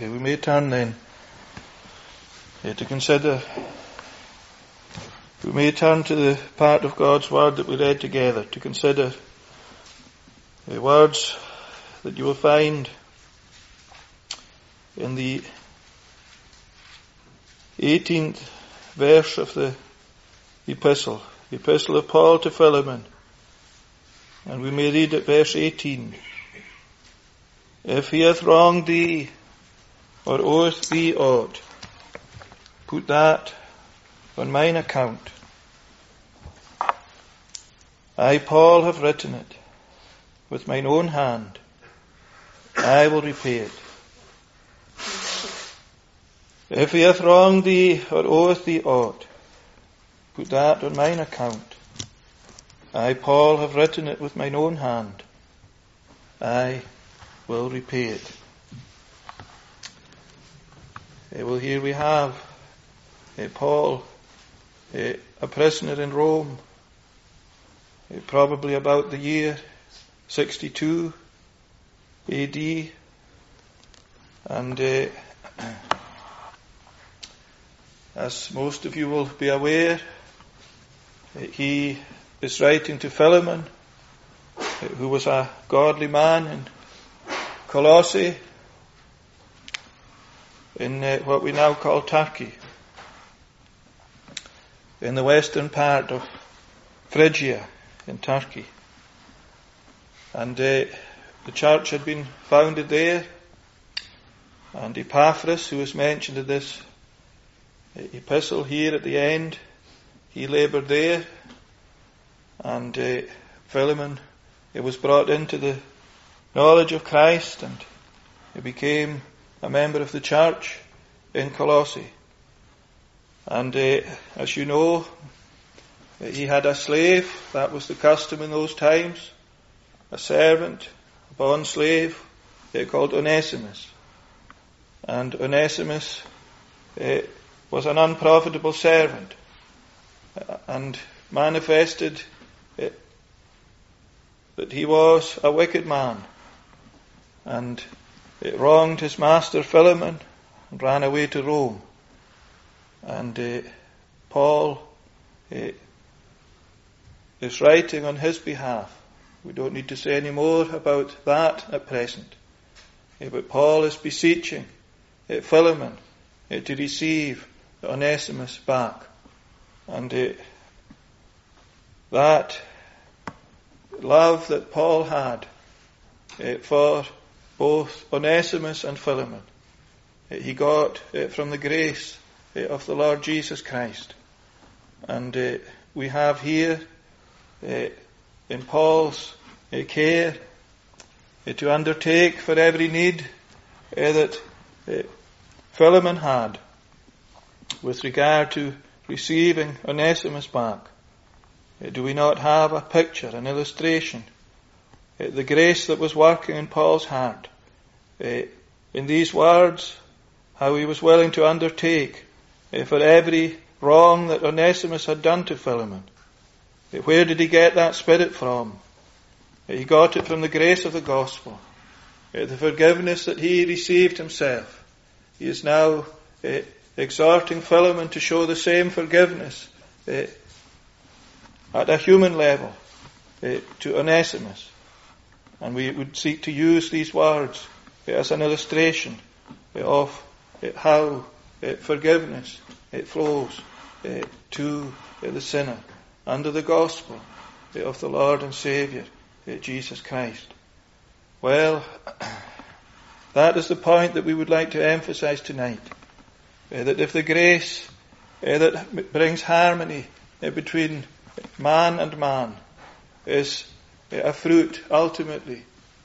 We may turn then to consider. We may turn to the part of God's Word that we read together to consider the words that you will find in the 18th verse of the epistle of Paul to Philemon. And we may read at verse 18. If he hath wronged thee, or oweth thee aught, put that on mine account. I, Paul, have written it with mine own hand. I will repay it. If he hath wronged thee, or oweth thee aught, put that on mine account. I, Paul, have written it with mine own hand. I will repay it. Well, here we have Paul, a prisoner in Rome, probably about the year 62 AD, and as most of you will be aware, he is writing to Philemon, who was a godly man in Colossae, in what we now call Turkey, in the western part of Phrygia in Turkey. And the church had been founded there, and Epaphras, who is mentioned in this epistle here at the end, he laboured there, and Philemon, was brought into the knowledge of Christ, and he became a member of the church in Colossae. And as you know, he had a slave. That was the custom in those times. A servant, a bond slave, called Onesimus. And Onesimus was an unprofitable servant and manifested that he was a wicked man, and it wronged his master Philemon and ran away to Rome. And Paul is writing on his behalf. We don't need to say any more about that at present. But Paul is beseeching Philemon to receive Onesimus back. And that love that Paul had for both Onesimus and Philemon, he got from the grace of the Lord Jesus Christ. And we have here in Paul's care to undertake for every need that Philemon had with regard to receiving Onesimus back. Do we not have a picture, an illustration, the grace that was working in Paul's heart in these words, how he was willing to undertake for every wrong that Onesimus had done to Philemon? Where did he get that spirit from? He got it from the grace of the gospel, the forgiveness that he received himself. He is now exhorting Philemon to show the same forgiveness at a human level to Onesimus. And we would seek to use these words as an illustration of how forgiveness flows to the sinner under the gospel of the Lord and Saviour Jesus Christ. Well, that is the point that we would like to emphasize tonight. That if the grace that brings harmony between man and man is a fruit ultimately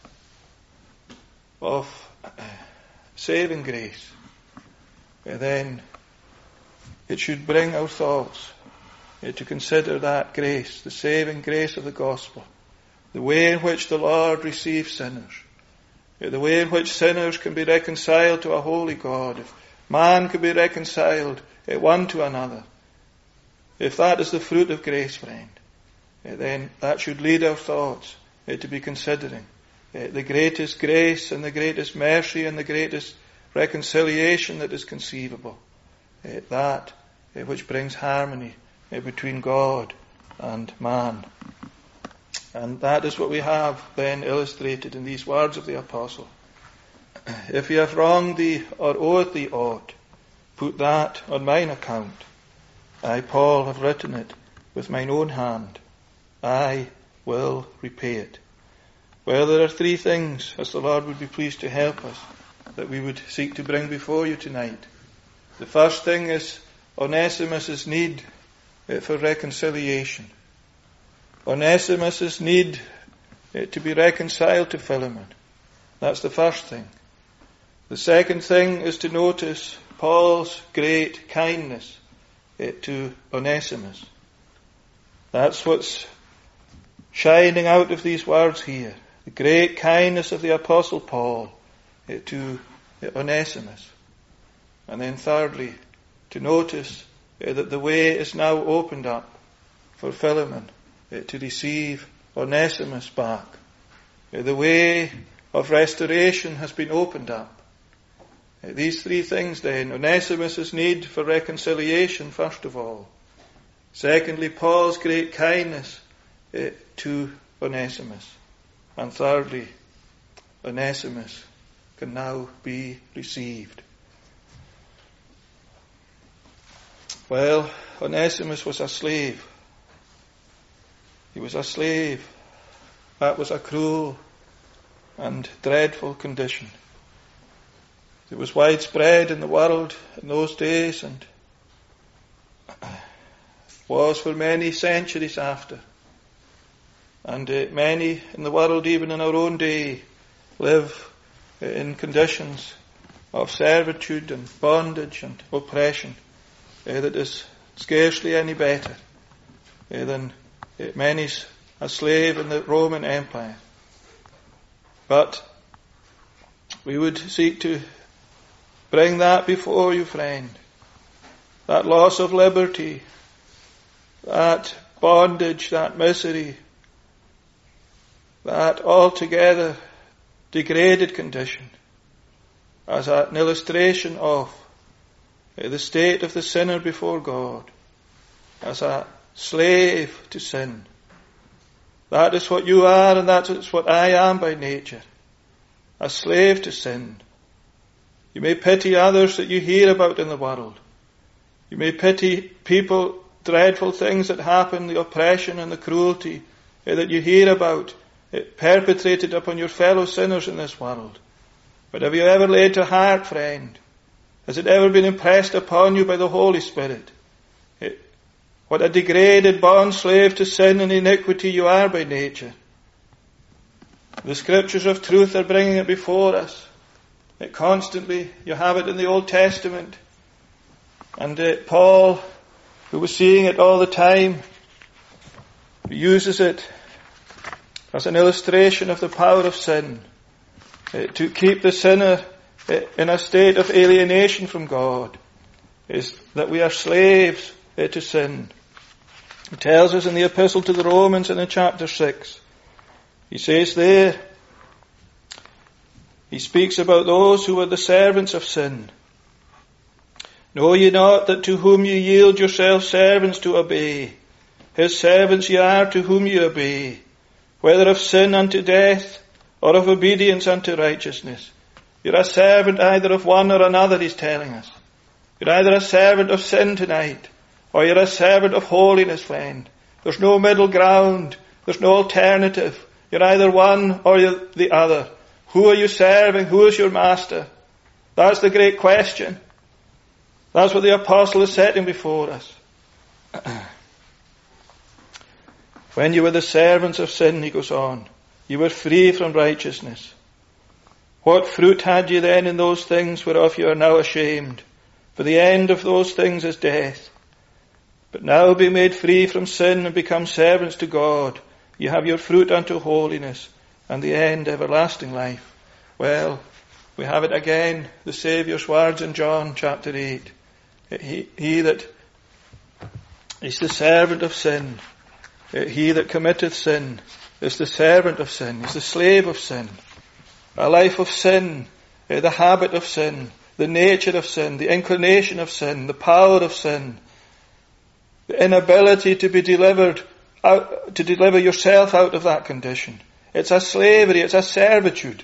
of saving grace, then it should bring our thoughts to consider that grace, the saving grace of the gospel, the way in which the Lord receives sinners, the way in which sinners can be reconciled to a holy God, if man can be reconciled one to another. If that is the fruit of grace, friend, then that should lead our thoughts to be considering the greatest grace and the greatest mercy and the greatest reconciliation that is conceivable, that which brings harmony between God and man. And that is what we have then illustrated in these words of the apostle. If he have wronged thee or oweth thee aught, put that on mine account. I, Paul, have written it with mine own hand. I will repay it. Well, there are three things, as the Lord would be pleased to help us, that we would seek to bring before you tonight. The first thing is Onesimus' need for reconciliation. Onesimus' need to be reconciled to Philemon. That's the first thing. The second thing is to notice Paul's great kindness to Onesimus. That's what's shining out of these words here. The great kindness of the Apostle Paul to Onesimus. And then thirdly, to notice that the way is now opened up for Philemon to receive Onesimus back. The way of restoration has been opened up. These three things then: Onesimus' need for reconciliation, first of all. Secondly, Paul's great kindness to Onesimus. And thirdly, Onesimus can now be received. Well, Onesimus was a slave. He was a slave. That was a cruel and dreadful condition. It was widespread in the world in those days, and was for many centuries after. And many in the world, even in our own day, live in conditions of servitude and bondage and oppression that is scarcely any better than many's a slave in the Roman Empire. But we would seek to bring that before you, friend. That loss of liberty, that bondage, that misery, that altogether degraded condition, as an illustration of the state of the sinner before God, as a slave to sin. That is what you are, and that is what I am by nature. A slave to sin. You may pity others that you hear about in the world. You may pity people, dreadful things that happen, the oppression and the cruelty that you hear about perpetrated upon your fellow sinners in this world. But have you ever laid to heart, friend? Has it ever been impressed upon you by the Holy Spirit what a degraded bond slave to sin and iniquity you are by nature? The scriptures of truth are bringing it before us. Constantly, you have it in the Old Testament. And Paul, who was seeing it all the time, uses it as an illustration of the power of sin, to keep the sinner in a state of alienation from God, is that we are slaves to sin. He tells us in the Epistle to the Romans and in chapter 6, he says there, he speaks about those who are the servants of sin. Know ye not that to whom ye yield yourselves servants to obey, his servants ye are to whom ye obey, whether of sin unto death, or of obedience unto righteousness. You're a servant either of one or another, he's telling us. You're either a servant of sin tonight, or you're a servant of holiness, friend. There's no middle ground. There's no alternative. You're either one or you're the other. Who are you serving? Who is your master? That's the great question. That's what the apostle is setting before us. When you were the servants of sin, he goes on, you were free from righteousness. What fruit had you then in those things whereof you are now ashamed? For the end of those things is death. But now be made free from sin and become servants to God. You have your fruit unto holiness, and the end everlasting life. Well, we have it again, the Saviour's words in John chapter 8. He that is the servant of sin, he that committeth sin, is the servant of sin, is the slave of sin. A life of sin, the habit of sin, the nature of sin, the inclination of sin, the power of sin, the inability to be delivered out, to deliver yourself out of that condition. It's a slavery, it's a servitude.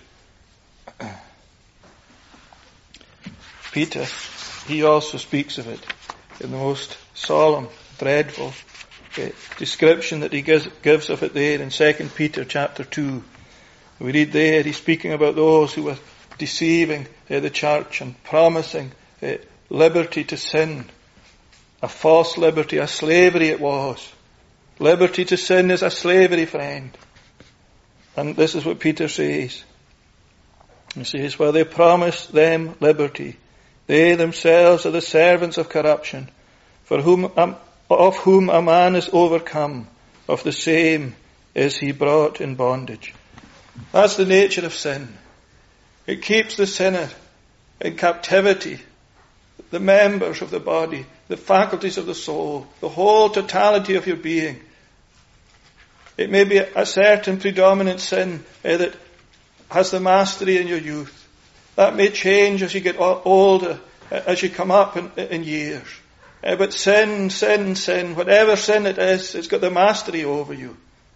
Peter, he also speaks of it in the most solemn, dreadful description that he gives of it there in 2 Peter chapter 2. We read there, he's speaking about those who were deceiving the church and promising liberty to sin. A false liberty, a slavery it was. Liberty to sin is a slavery, friend. And this is what Peter says. He says, "Well, they promise them liberty. They themselves are the servants of corruption, of whom a man is overcome, of the same is he brought in bondage." That's the nature of sin. It keeps the sinner in captivity. The members of the body, the faculties of the soul, the whole totality of your being. It may be a certain predominant sin that has the mastery in your youth. That may change as you get older, as you come up in years. But sin, whatever sin it is, it's got the mastery over you.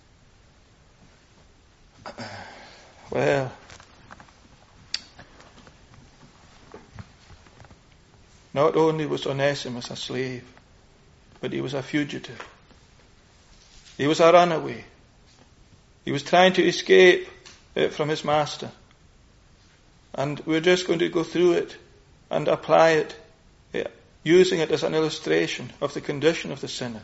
Well, not only was Onesimus a slave, but he was a fugitive. He was a runaway. He was trying to escape from his master. And we're just going to go through it and apply it, using it as an illustration of the condition of the sinner.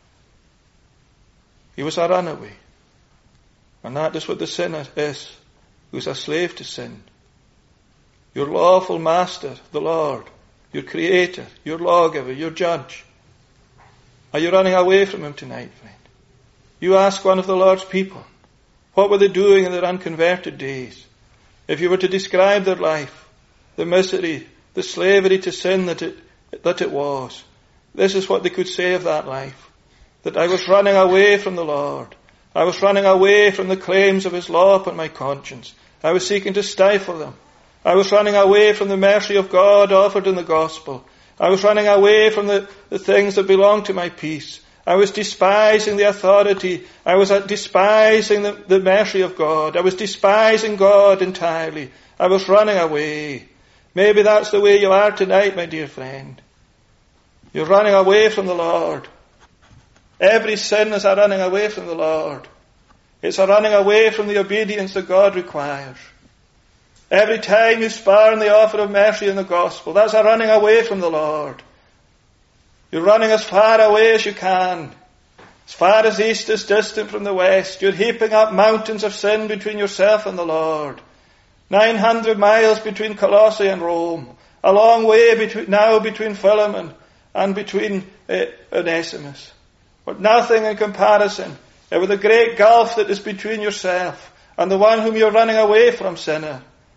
He was a runaway. And that is what the sinner is, who is a slave to sin. Your lawful master, the Lord, your creator, your lawgiver, your judge. Are you running away from him tonight, friend? You ask one of the Lord's people, what were they doing in their unconverted days? If you were to describe their life, the misery, the slavery to sin that it was, this is what they could say of that life. That I was running away from the Lord. I was running away from the claims of His law upon my conscience. I was seeking to stifle them. I was running away from the mercy of God offered in the gospel. I was running away from the things that belong to my peace. I was despising the authority. I was despising the mercy of God. I was despising God entirely. I was running away. Maybe that's the way you are tonight, my dear friend. You're running away from the Lord. Every sin is a running away from the Lord. It's a running away from the obedience that God requires. Every time you spurn the offer of mercy in the gospel, that's a running away from the Lord. You're running as far away as you can. As far as east is distant from the west. You're heaping up mountains of sin between yourself and the Lord. 900 miles between Colossae and Rome. A long way between Philemon and between Onesimus. But nothing in comparison with the great gulf that is between yourself and the one whom you're running away from, sinner.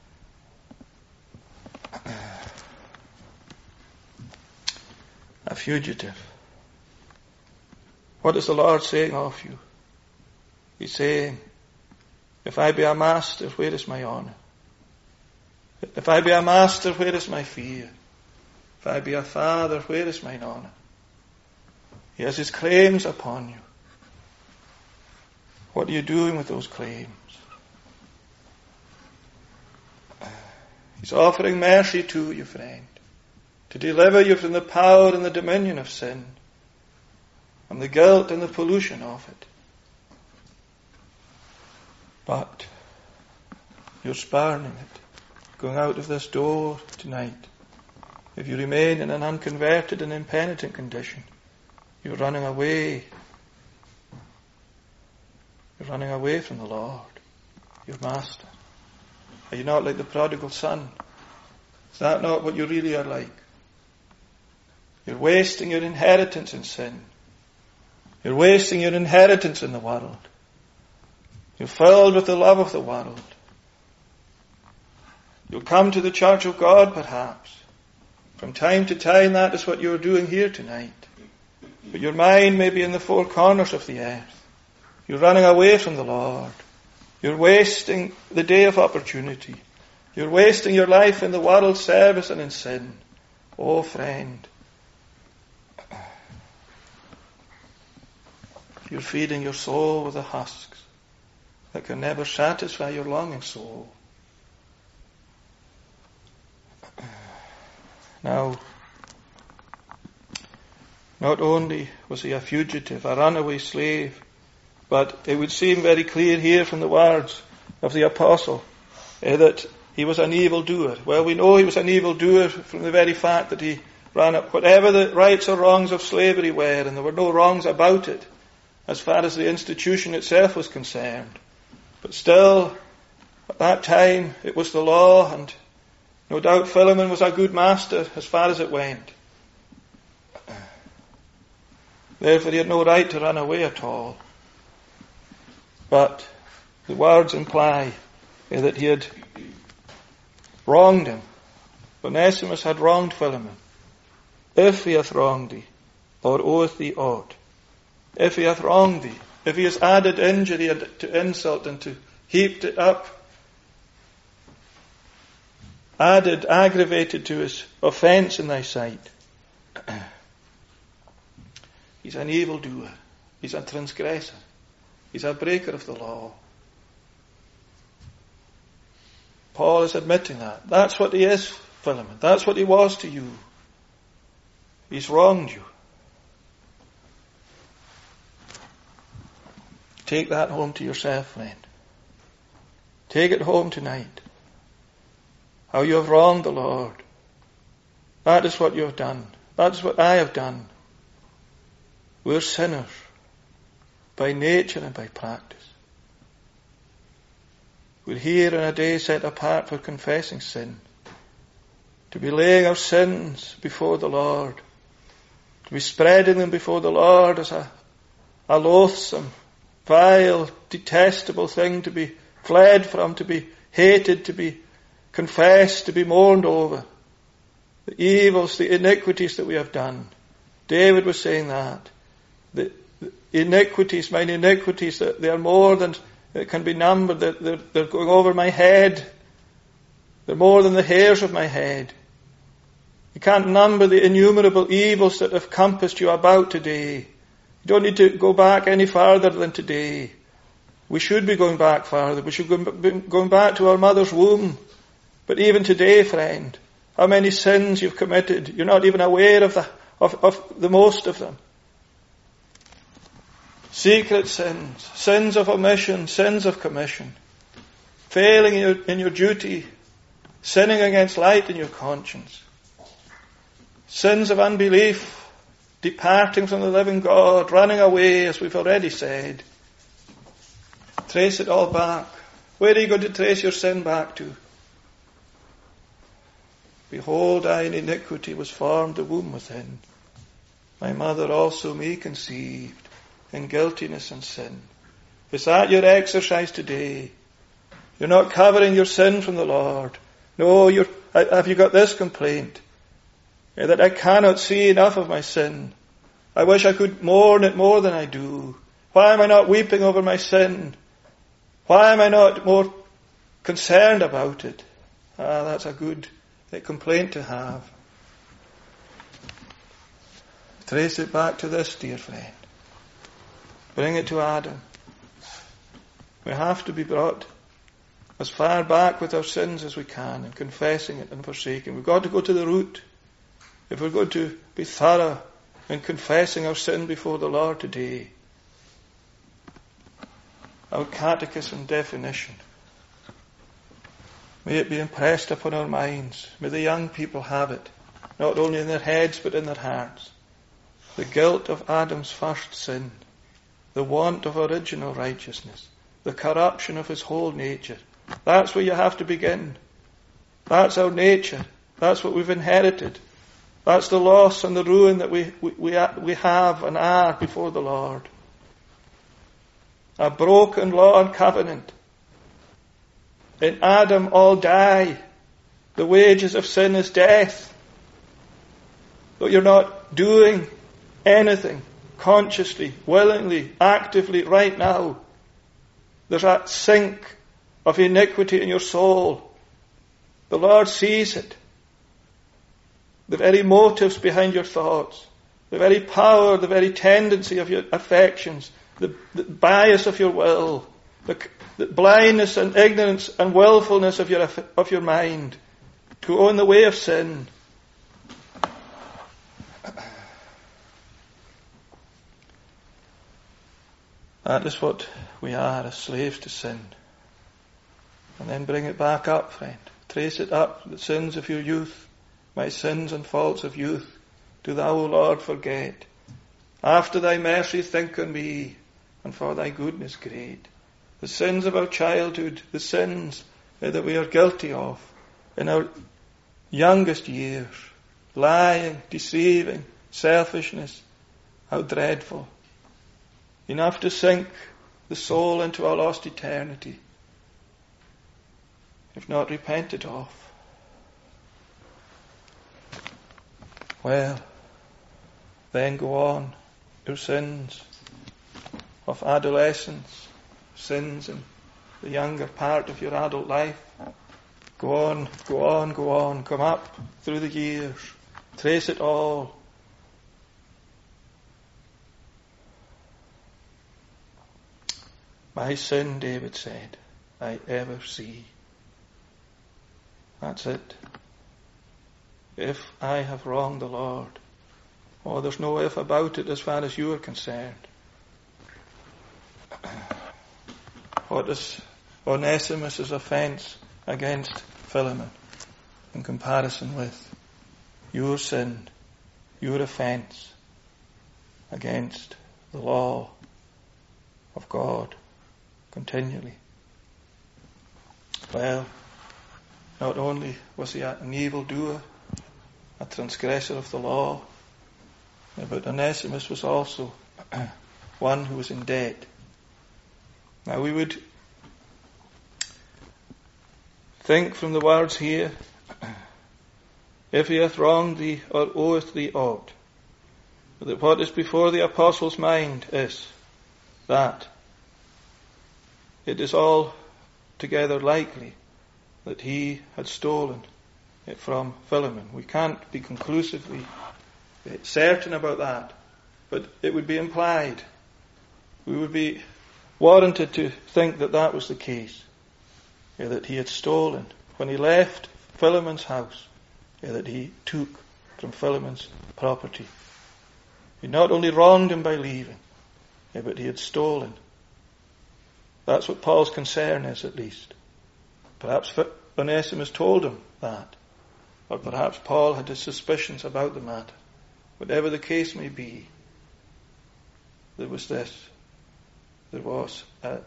A fugitive. What is the Lord saying of you? He's saying, if I be a master, where is my honor? If I be a master, where is my fear? If I be a father, where is mine honor? He has His claims upon you. What are you doing with those claims? He's offering mercy to you, friend, to deliver you from the power and the dominion of sin, and the guilt and the pollution of it. But you're spurning it, going out of this door tonight. If you remain in an unconverted and impenitent condition, you're running away. You're running away from the Lord, your master. Are you not like the prodigal son? Is that not what you really are like? You're wasting your inheritance in sin. You're wasting your inheritance in the world. You're filled with the love of the world. You'll come to the church of God, perhaps. From time to time, that is what you're doing here tonight. But your mind may be in the four corners of the earth. You're running away from the Lord. You're wasting the day of opportunity. You're wasting your life in the world's service and in sin. Oh, friend, you're feeding your soul with the husks that can never satisfy your longing soul. Now, not only was he a fugitive, a runaway slave, but it would seem very clear here from the words of the apostle that he was an evildoer. Well, we know he was an evildoer from the very fact that he ran up whatever the rights or wrongs of slavery were, and there were no wrongs about it as far as the institution itself was concerned. But still, at that time, it was the law, and no doubt Philemon was a good master as far as it went. Therefore, he had no right to run away at all. But the words imply that he had wronged him. Onesimus had wronged Philemon. If he hath wronged thee, or oweth thee aught, if he hath wronged thee, if he has added injury to insult and to heaped it up, aggravated to his offence in thy sight, he's an evildoer, he's a transgressor, he's a breaker of the law. Paul is admitting that. That's what he is, Philemon. That's what he was to you. He's wronged you. Take that home to yourself, friend. Take it home tonight. How you have wronged the Lord. That is what you have done. That is what I have done. We're sinners by nature and by practice. We're here in a day set apart for confessing sin, to be laying our sins before the Lord, to be spreading them before the Lord as a loathsome, vile, detestable thing to be fled from, to be hated, to be confessed, to be mourned over. The evils, the iniquities that we have done. David was saying that. The iniquities, mine iniquities, they are more than it can be numbered. They're going over my head. They're more than the hairs of my head. You can't number the innumerable evils that have compassed you about today. You don't need to go back any farther than today. We should be going back farther. We should be going back to our mother's womb. But even today, friend, how many sins you've committed. You're not even aware of the most of them. Secret sins, sins of omission, sins of commission, failing in your duty, sinning against light in your conscience, sins of unbelief, departing from the living God, running away, as we've already said. Trace it all back. Where are you going to trace your sin back to? Behold, I in iniquity was formed the womb within. My mother also me conceived in guiltiness and sin. Is that your exercise today? You're not covering your sin from the Lord. No, have you got this complaint? That I cannot see enough of my sin. I wish I could mourn it more than I do. Why am I not weeping over my sin? Why am I not more concerned about it? That's a good complaint to have. Trace it back to this, dear friend. Bring it to Adam. We have to be brought as far back with our sins as we can in confessing it and forsaking. We've got to go to the root. If we're going to be thorough in confessing our sin before the Lord today. Our catechism definition. May it be impressed upon our minds. May the young people have it, not only in their heads but in their hearts. The guilt of Adam's first sin, the want of original righteousness, the corruption of his whole nature. That's where you have to begin. That's our nature. That's what we've inherited. That's the loss and the ruin that we have and are before the Lord. A broken law and covenant. In Adam all die. The wages of sin is death. But you're not doing anything consciously, willingly, actively right now. There's that sink of iniquity in your soul. The Lord sees it. The very motives behind your thoughts, the very power, the very tendency of your affections, the bias of your will, the blindness and ignorance and willfulness of your mind to go in the way of sin. That is what we are, as slaves to sin. And then bring it back up, friend. Trace it up, the sins of your youth, my sins and faults of youth, do thou, O Lord, forget. After thy mercy think on me, and for thy goodness great. The sins of our childhood, the sins that we are guilty of in our youngest years, lying, deceiving, selfishness, how dreadful. Enough to sink the soul into a lost eternity, if not repented of. Well, then go on. Your sins of adolescence, sins in the younger part of your adult life. Go on, go on, go on. Come up through the years. Trace it all. My sin, David said, I ever see. That's it. If I have wronged the Lord, oh, there's no if about it as far as you are concerned. What is Onesimus' offence against Philemon in comparison with your sin, your offence against the law of God continually? Well, not only was he an evildoer, a transgressor of the law, but Onesimus was also one who was in debt. Now we would think from the words here, if he hath wronged thee or oweth thee aught, that what is before the apostle's mind is that it is altogether likely that he had stolen it from Philemon. We can't be conclusively certain about that, but it would be implied. We would be warranted to think that that was the case, that he had stolen. When he left Philemon's house, that he took from Philemon's property. He not only wronged him by leaving, but he had stolen. That's what Paul's concern is, at least. Perhaps Onesimus told him that, or perhaps Paul had his suspicions about the matter. Whatever the case may be, there was this. There was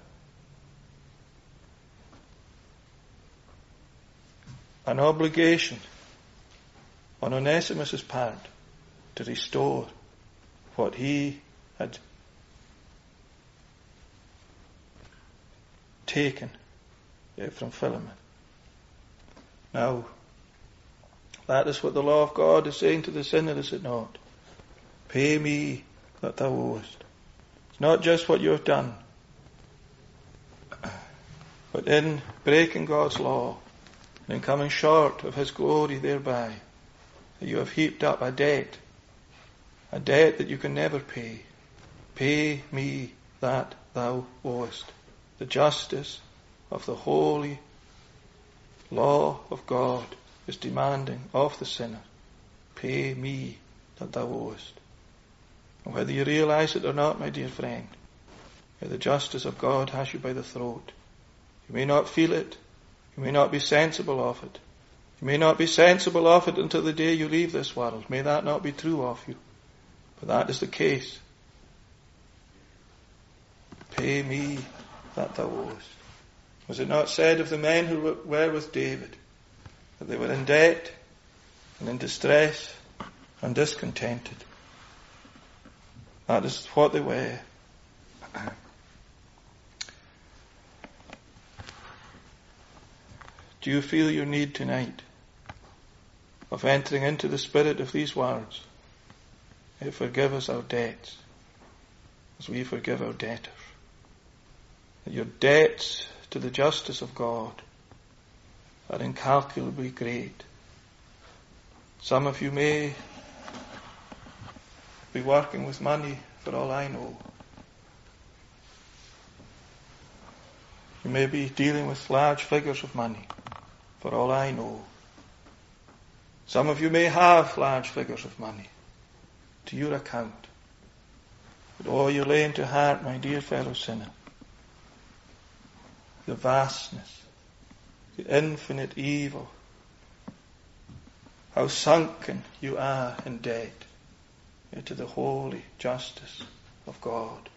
an obligation on Onesimus' part to restore what he had taken from Philemon. Now, that is what the law of God is saying to the sinner, is it not? Pay me that thou owest. It's not just what you have done, but in breaking God's law and in coming short of his glory thereby, that you have heaped up a debt that you can never pay. Pay me that thou owest. The justice of the holy law of God is demanding of the sinner, pay me that thou owest. And whether you realize it or not, my dear friend, the justice of God has you by the throat. You may not feel it. You may not be sensible of it. You may not be sensible of it until the day you leave this world. May that not be true of you. But that is the case. Pay me that thou owest. Was it not said of the men who were with David that they were in debt and in distress and discontented? That is what they were. Do you feel your need tonight of entering into the spirit of these words? Forgive us our debts as we forgive our debtors. That your debts to the justice of God are incalculably great. Some of you may be working with money, for all I know. You may be dealing with large figures of money, for all I know. Some of you may have large figures of money to your account. But oh, you lay to heart, my dear fellow sinner, the vastness, the infinite evil, how sunken you are in debt into the holy justice of God.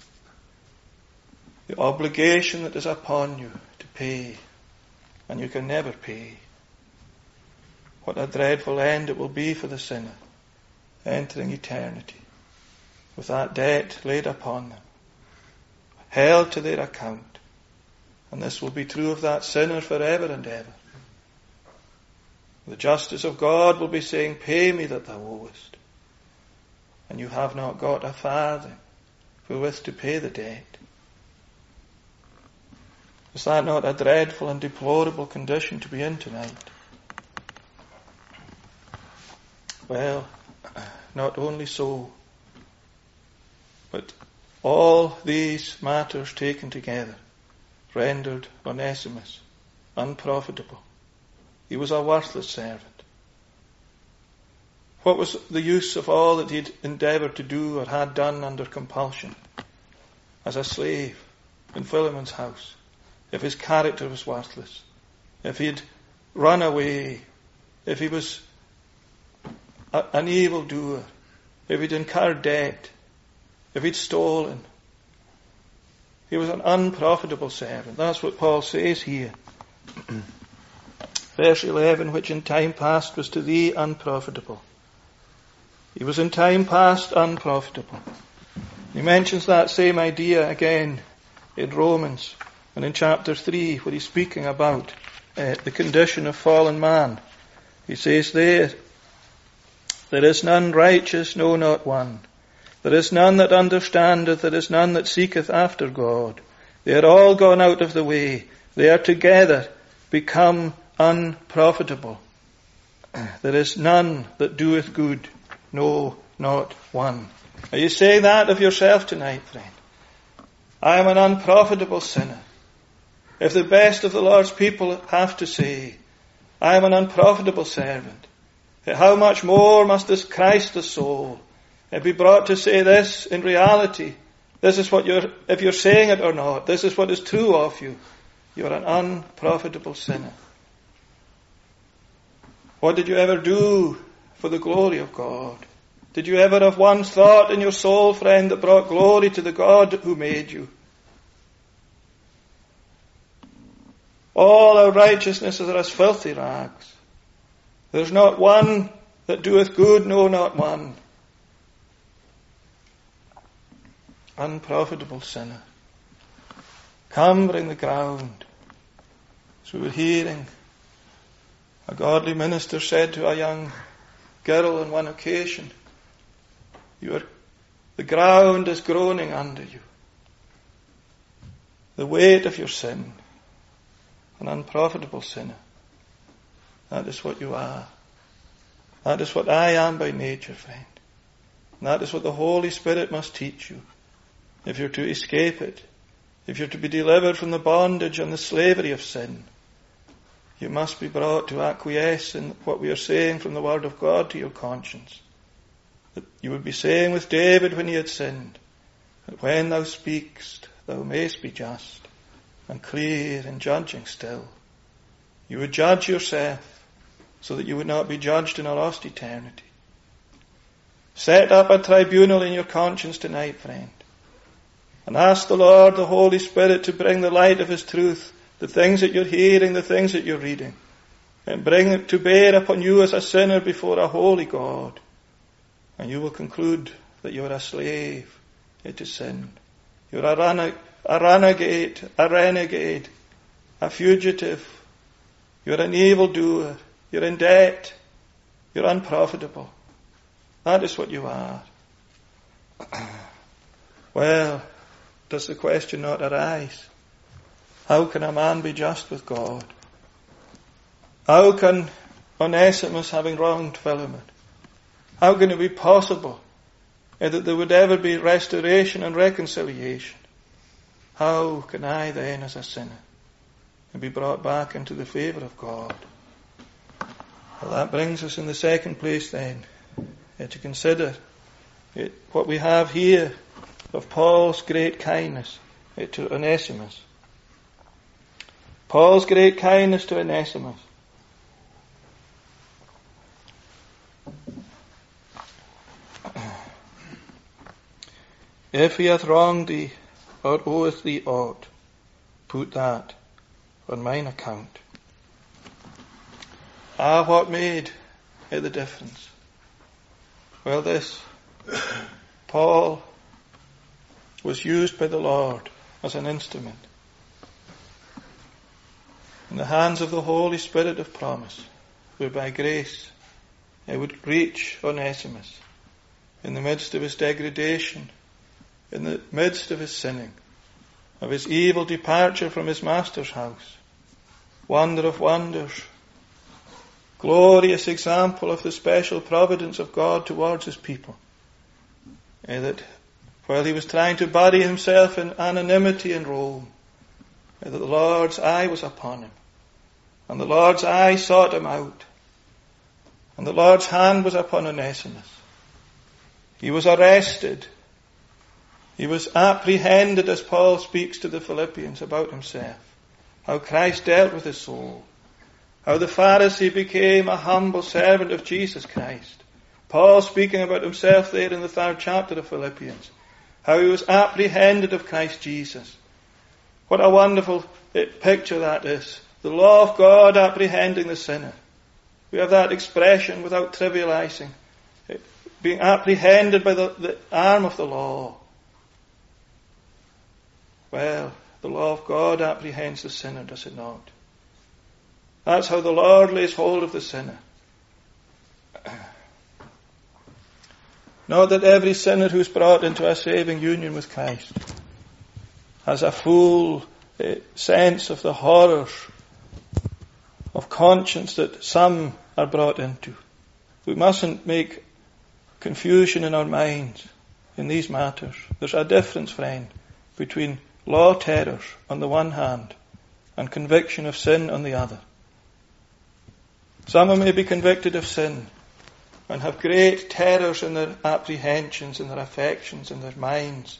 The obligation that is upon you to pay, and you can never pay. What a dreadful end it will be for the sinner entering eternity with that debt laid upon them, held to their account. And this will be true of that sinner forever and ever. The justice of God will be saying, pay me that thou owest. And you have not got a farthing wherewith to pay the debt. Is that not a dreadful and deplorable condition to be in tonight? Well, not only so, but all these matters taken together rendered Onesimus unprofitable. He was a worthless servant. What was the use of all that he'd endeavoured to do or had done under compulsion as a slave in Philemon's house, if his character was worthless, if he'd run away, if he was an evildoer, if he'd incurred debt, if he'd stolen? He was an unprofitable servant. That's what Paul says here. Verse 11, which in time past was to thee unprofitable. He was in time past unprofitable. He mentions that same idea again in Romans and in chapter 3, where he's speaking about the condition of fallen man. He says there is none righteous, no, not one. There is none that understandeth, there is none that seeketh after God. They are all gone out of the way. They are together become unprofitable. There is none that doeth good, no, not one. Are you saying that of yourself tonight, friend? I am an unprofitable sinner. If the best of the Lord's people have to say, I am an unprofitable servant, how much more must this Christ the soul be brought to say this in reality? This is what if you're saying it or not, this is what is true of you. You're an unprofitable sinner. What did you ever do for the glory of God? Did you ever have one thought in your soul, friend, that brought glory to the God who made you? All our righteousnesses are as filthy rags. There's not one that doeth good, no, not one. Unprofitable sinner, cumbering the ground. As we were hearing, a godly minister said to a young girl on one occasion, the ground is groaning under you. The weight of your sin, an unprofitable sinner. That is what you are. That is what I am by nature, friend. And that is what the Holy Spirit must teach you. If you're to escape it, if you're to be delivered from the bondage and the slavery of sin, you must be brought to acquiesce in what we are saying from the Word of God to your conscience. That you would be saying with David when he had sinned, that when thou speakest, thou mayst be just and clear in judging still. You would judge yourself so that you would not be judged in a lost eternity. Set up a tribunal in your conscience tonight, friend, and ask the Lord, the Holy Spirit, to bring the light of His truth, the things that you're hearing, the things that you're reading, and bring it to bear upon you as a sinner before a holy God. And you will conclude that you're a slave to sin. You're a renegade, a fugitive. You're an evildoer. You're in debt. You're unprofitable. That is what you are. Well, does the question not arise? How can a man be just with God? How can Onesimus, having wronged Philemon, how can it be possible that there would ever be restoration and reconciliation? How can I then, as a sinner, be brought back into the favour of God? Well, that brings us in the second place then to consider what we have here of Paul's great kindness to Onesimus. Paul's great kindness to Onesimus. If he hath wronged thee, or oweth thee aught, put that on mine account. What made the difference? Well, this. Paul was used by the Lord as an instrument in the hands of the Holy Spirit of promise, where by grace he would reach Onesimus in the midst of his degradation, in the midst of his sinning, of his evil departure from his master's house. Wonder of wonders, glorious example of the special providence of God towards his people. That while he was trying to bury himself in anonymity in Rome, that the Lord's eye was upon him, and the Lord's eye sought him out, and the Lord's hand was upon Onesimus. He was arrested. He was apprehended, as Paul speaks to the Philippians about himself, how Christ dealt with his soul, how the Pharisee became a humble servant of Jesus Christ. Paul speaking about himself there in the 3rd chapter of Philippians, how he was apprehended of Christ Jesus. What a wonderful picture that is. The law of God apprehending the sinner. We have that expression without trivializing. Being apprehended by the arm of the law. Well, the law of God apprehends the sinner, does it not? That's how the Lord lays hold of the sinner. Not that every sinner who's brought into a saving union with Christ has a full sense of the horrors of conscience that some are brought into. We mustn't make confusion in our minds in these matters. There's a difference, friend, between law terrors on the one hand and conviction of sin on the other. Some may be convicted of sin and have great terrors in their apprehensions, in their affections, in their minds.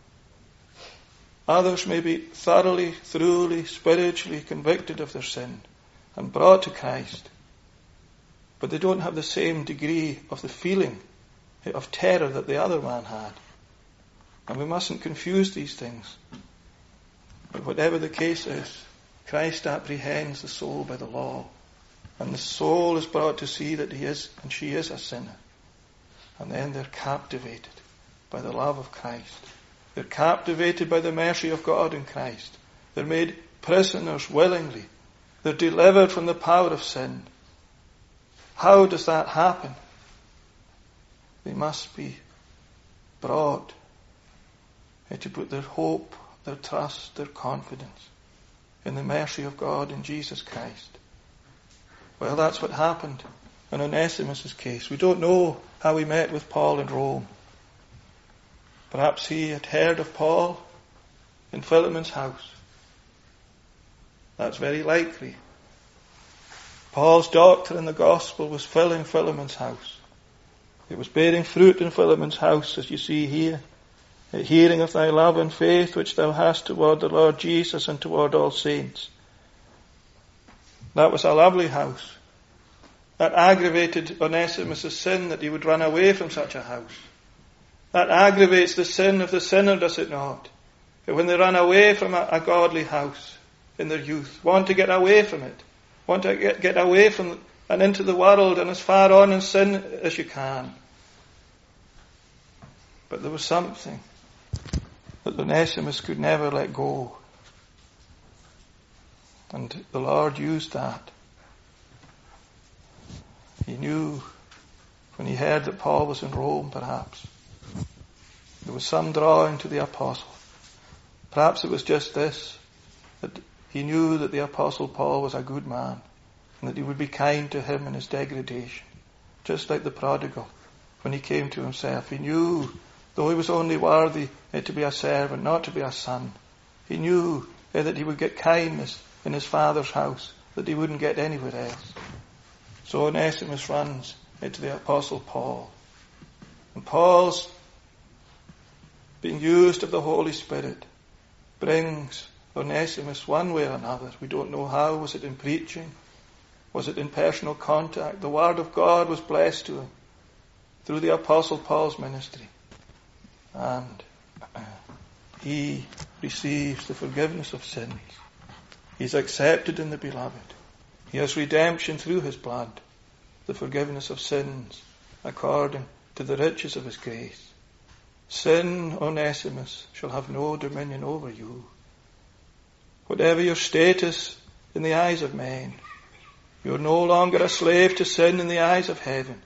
Others may be thoroughly, spiritually convicted of their sin and brought to Christ, but they don't have the same degree of the feeling of terror that the other man had. And we mustn't confuse these things. But whatever the case is, Christ apprehends the soul by the law. And the soul is brought to see that he is and she is a sinner. And then they're captivated by the love of Christ. They're captivated by the mercy of God in Christ. They're made prisoners willingly. They're delivered from the power of sin. How does that happen? They must be brought to put their hope, their trust, their confidence in the mercy of God in Jesus Christ. Well, that's what happened in Onesimus' case. We don't know how he met with Paul in Rome. Perhaps he had heard of Paul in Philemon's house. That's very likely. Paul's doctrine in the gospel was filling Philemon's house. It was bearing fruit in Philemon's house, as you see here. Hearing of thy love and faith which thou hast toward the Lord Jesus and toward all saints. That was a lovely house. That aggravated Onesimus' sin that he would run away from such a house. That aggravates the sin of the sinner, does it not? When they run away from a godly house in their youth, want to get away from it, want to get away from and into the world and as far on in sin as you can. But there was something that Onesimus could never let go. And the Lord used that. He knew when he heard that Paul was in Rome, perhaps, there was some drawing to the apostle. Perhaps it was just this, that he knew that the apostle Paul was a good man, and that he would be kind to him in his degradation. Just like the prodigal, when he came to himself, he knew, though he was only worthy to be a servant, not to be a son, he knew that he would get kindness in his father's house that he wouldn't get anywhere else. So Onesimus runs to the Apostle Paul. And Paul's being used of the Holy Spirit brings Onesimus one way or another. We don't know how. Was it in preaching? Was it in personal contact? The Word of God was blessed to him through the Apostle Paul's ministry. And he receives the forgiveness of sins. He's accepted in the Beloved. He has redemption through his blood, the forgiveness of sins according to the riches of his grace. Sin, Onesimus, shall have no dominion over you. Whatever your status in the eyes of men, you're no longer a slave to sin in the eyes of heaven.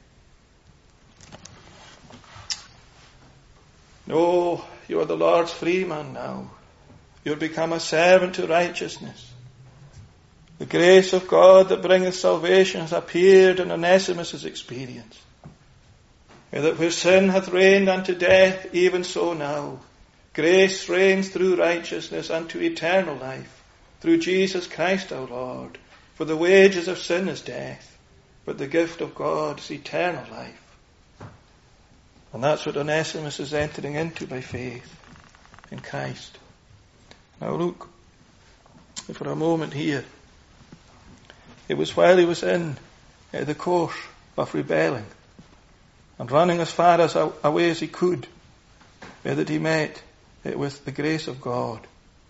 No, you are the Lord's free man now. You're become a servant to righteousness. The grace of God that bringeth salvation has appeared in Onesimus' experience. That where sin hath reigned unto death, even so now, grace reigns through righteousness unto eternal life, through Jesus Christ our Lord. For the wages of sin is death, but the gift of God is eternal life. And that's what Onesimus is entering into by faith in Christ. Now look for a moment here. It was while he was in the course of rebelling and running as far as away as he could that he met with the grace of God.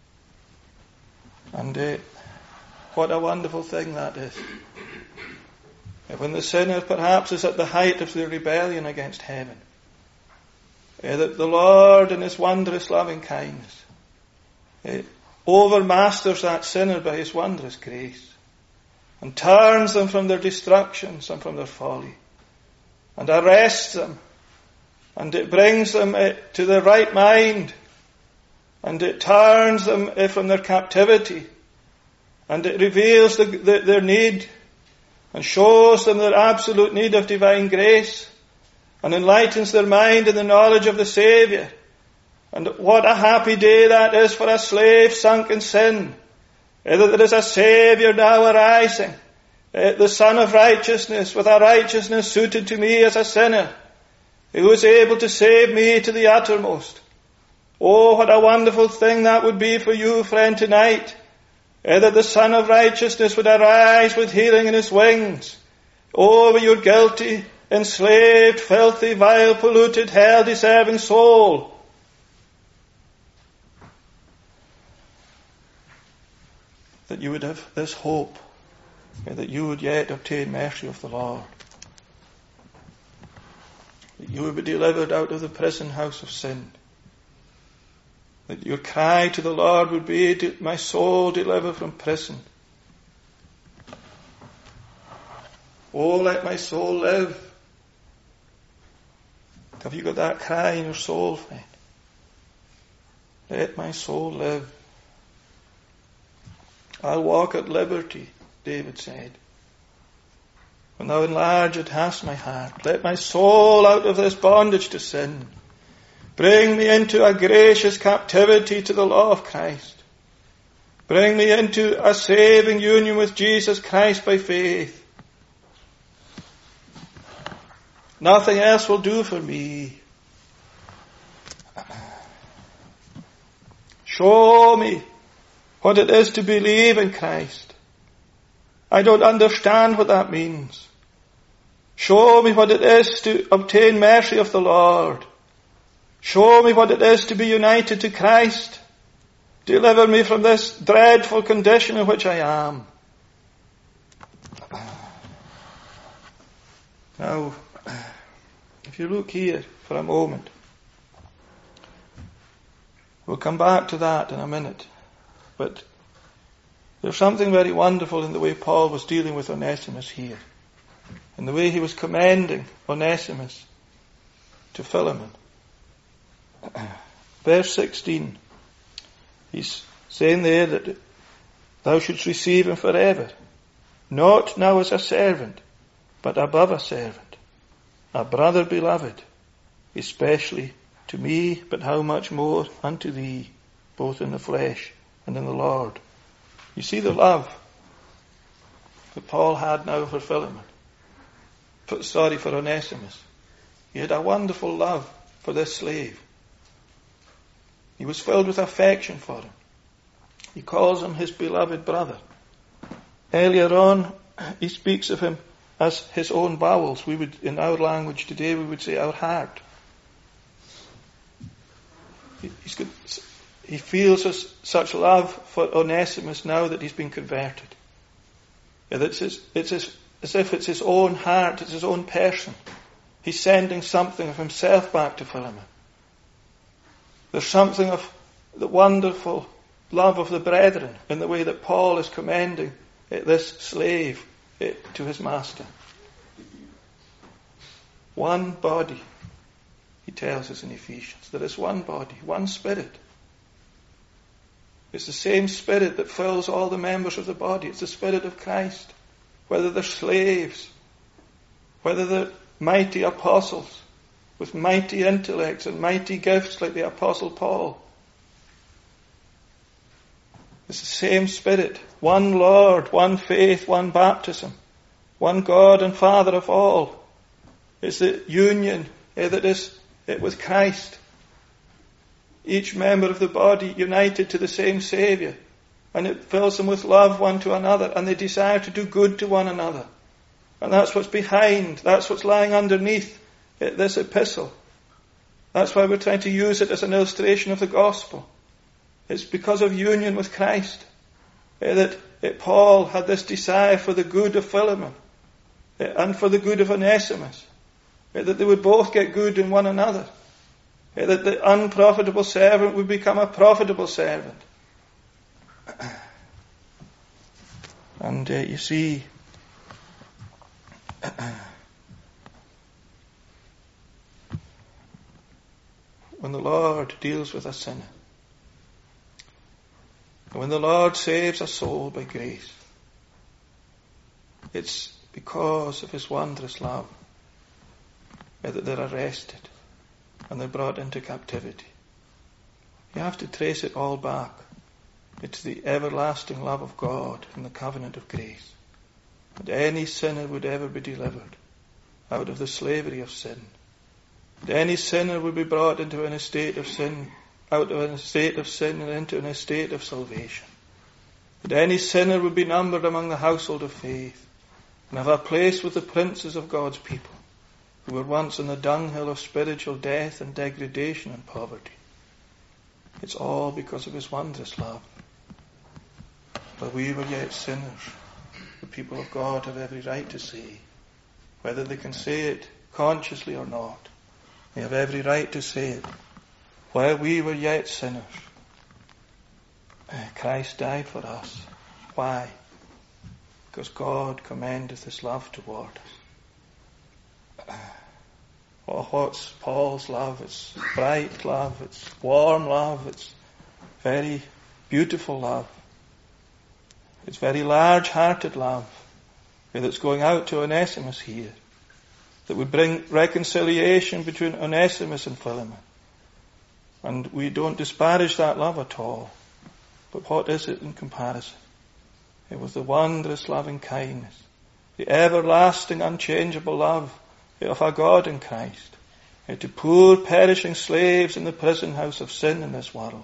And what a wonderful thing that is. When the sinner perhaps is at the height of their rebellion against heaven, that the Lord in his wondrous loving kindness overmasters that sinner by his wondrous grace and turns them from their destructions and from their folly and arrests them, and it brings them to their right mind, and it turns them from their captivity, and it reveals their need and shows them their absolute need of divine grace and enlightens their mind in the knowledge of the Saviour. And what a happy day that is for a slave sunk in sin, that there is a Saviour now arising, the Son of righteousness, with a righteousness suited to me as a sinner, who is able to save me to the uttermost. Oh, what a wonderful thing that would be for you, friend, tonight, that the Son of righteousness would arise with healing in his wings over your guilty, enslaved, filthy, vile, polluted, hell-deserving soul. That you would have this hope, that you would yet obtain mercy of the Lord. That you would be delivered out of the prison house of sin. That your cry to the Lord would be, my soul deliver from prison. Oh, let my soul live. Have you got that cry in your soul, friend? Let my soul live. I'll walk at liberty, David said. When thou enlarged hast my heart, let my soul out of this bondage to sin. Bring me into a gracious captivity to the law of Christ. Bring me into a saving union with Jesus Christ by faith. Nothing else will do for me. Show me what it is to believe in Christ. I don't understand what that means. Show me what it is to obtain mercy of the Lord. Show me what it is to be united to Christ. Deliver me from this dreadful condition in which I am. Now, if you look here for a moment, we'll come back to that in a minute. But there's something very wonderful in the way Paul was dealing with Onesimus here, in the way he was commending Onesimus to Philemon. Verse 16, he's saying there that thou shouldst receive him forever, not now as a servant, but above a servant, a brother beloved, especially to me, but how much more unto thee, both in the flesh and in the Lord. You see the love that Paul had now for Philemon. For Onesimus. He had a wonderful love for this slave. He was filled with affection for him. He calls him his beloved brother. Earlier on, he speaks of him as his own bowels. We would, in our language today, we would say our heart. He feels such love for Onesimus now that he's been converted. It's as if it's his own heart, it's his own person. He's sending something of himself back to Philemon. There's something of the wonderful love of the brethren in the way that Paul is commending this slave to his master. One body, he tells us in Ephesians. There is one body, one spirit. It's the same spirit that fills all the members of the body. It's the Spirit of Christ. Whether they're slaves, whether they're mighty apostles with mighty intellects and mighty gifts like the Apostle Paul. It's the same Spirit. One Lord, one faith, one baptism, one God and Father of all. It's the union that is with Christ. Each member of the body united to the same Saviour. And it fills them with love one to another, and they desire to do good to one another. And that's what's behind, that's what's lying underneath this epistle. That's why we're trying to use it as an illustration of the gospel. It's because of union with Christ that Paul had this desire for the good of Philemon and for the good of Onesimus. That they would both get good in one another. That the unprofitable servant would become a profitable servant. And you see, when the Lord deals with a sinner, when the Lord saves a soul by grace, it's because of his wondrous love that they're arrested and they're brought into captivity. You have to trace it all back. It's the everlasting love of God and the covenant of grace. That any sinner would ever be delivered out of the slavery of sin. That any sinner would be brought into an estate of sin, out of an estate of sin and into an estate of salvation. That any sinner would be numbered among the household of faith and have a place with the princes of God's people, who were once in the dunghill of spiritual death and degradation and poverty. It's all because of his wondrous love. While we were yet sinners, the people of God have every right to say, whether they can say it consciously or not, they have every right to say it. While we were yet sinners, Christ died for us. Why? Because God commendeth his love toward us. Oh, what's Paul's love? It's bright love, it's warm love, it's very beautiful love. It's very large-hearted love that's going out to Onesimus here, that would bring reconciliation between Onesimus and Philemon. And we don't disparage that love at all. But what is it in comparison? It was the wondrous loving kindness, the everlasting, unchangeable love of our God in Christ, to poor perishing slaves in the prison house of sin in this world.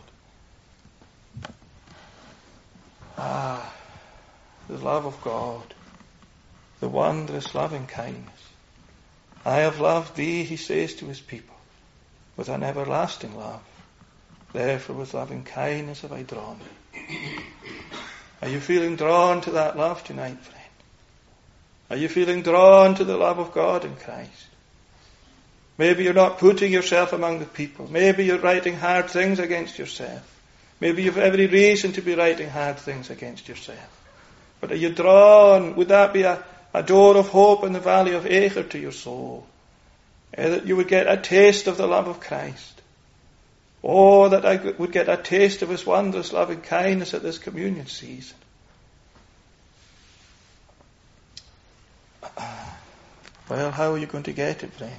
The love of God, the wondrous loving kindness. I have loved thee, he says to his people, with an everlasting love. Therefore with loving kindness have I drawn thee. Are you feeling drawn to that love tonight, friend? Are you feeling drawn to the love of God in Christ? Maybe you're not putting yourself among the people. Maybe you're writing hard things against yourself. Maybe you've every reason to be writing hard things against yourself. But are you drawn? Would that be a door of hope in the valley of Acre to your soul? That you would get a taste of the love of Christ. Oh, that I would get a taste of his wondrous loving kindness at this communion season. Well, how are you going to get it, friend?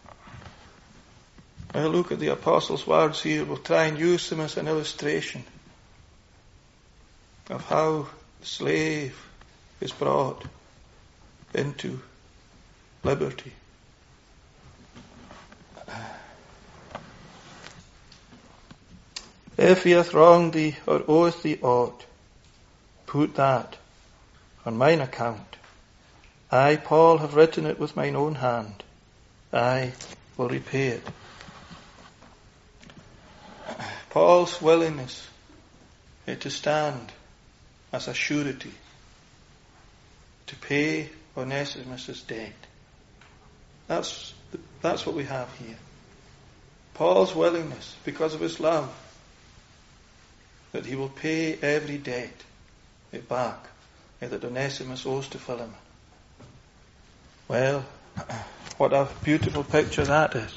Well, look at the Apostles' words here. We'll try and use them as an illustration of how the slave is brought into liberty. If he hath wronged thee or oweth thee aught, put that on mine account. I, Paul, have written it with mine own hand. I will repay it. Paul's willingness to stand as a surety to pay Onesimus' debt. That's what we have here. Paul's willingness, because of his love, that he will pay every debt back that Onesimus owes to Philemon. Well, what a beautiful picture that is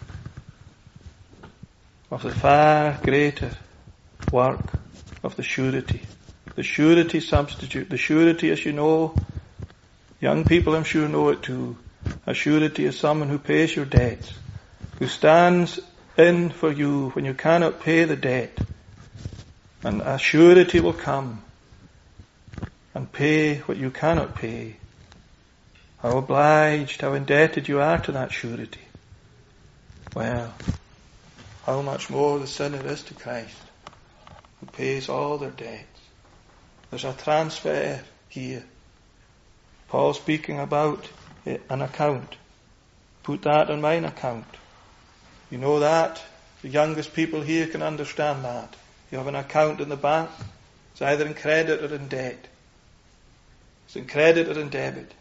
of the far greater work of the surety. The surety substitute. The surety, as you know, young people I'm sure know it too. A surety is someone who pays your debts, who stands in for you when you cannot pay the debt. And a surety will come and pay what you cannot pay. How obliged, how indebted you are to that surety. Well, how much more the sinner is to Christ, who pays all their debts. There's a transfer here. Paul speaking about an account. Put that on mine account. You know that. The youngest people here can understand that. You have an account in the bank. It's either in credit or in debt. It's in credit or in debit.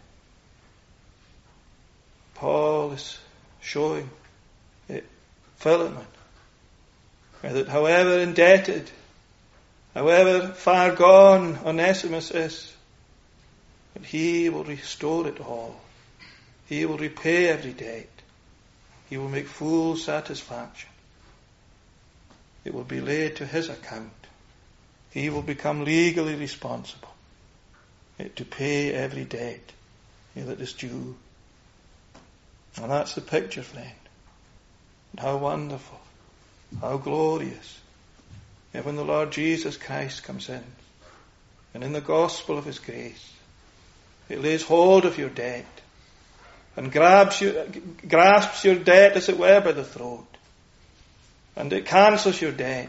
Paul is showing Philemon that however indebted, however far gone Onesimus is, that he will restore it all. He will repay every debt. He will make full satisfaction. It will be laid to his account. He will become legally responsible to pay every debt that is due. And that's the picture, friend. And how wonderful, how glorious, when the Lord Jesus Christ comes in, and in the gospel of his grace, it lays hold of your debt, and grasps your debt, as it were, by the throat, and it cancels your debt,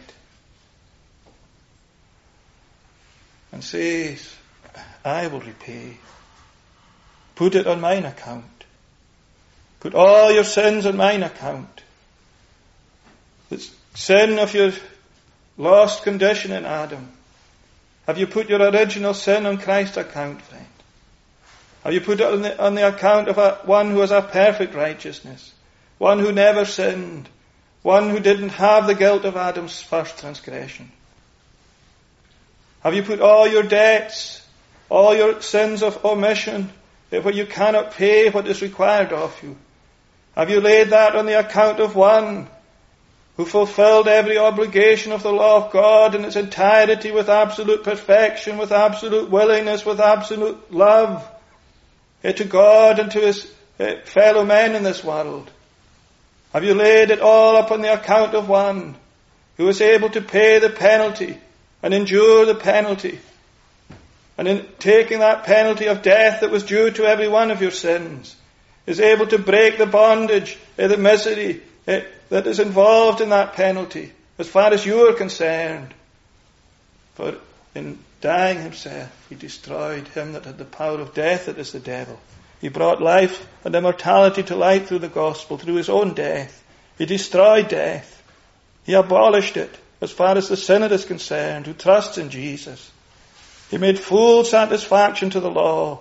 and says, I will repay. Put it on mine account. Put all your sins on mine account. The sin of your lost condition in Adam. Have you put your original sin on Christ's account, friend? Have you put it on the account of one who has a perfect righteousness? One who never sinned? One who didn't have the guilt of Adam's first transgression? Have you put all your debts, all your sins of omission, where you cannot pay what is required of you? Have you laid that on the account of one who fulfilled every obligation of the law of God in its entirety with absolute perfection, with absolute willingness, with absolute love to God and to his fellow men in this world? Have you laid it all upon the account of one who is able to pay the penalty and endure the penalty, and in taking that penalty of death that was due to every one of your sins, is able to break the bondage, the misery that is involved in that penalty, as far as you are concerned? For in dying himself, he destroyed him that had the power of death, that is the devil. He brought life and immortality to light through the gospel, through his own death. He destroyed death. He abolished it, as far as the sinner is concerned, who trusts in Jesus. He made full satisfaction to the law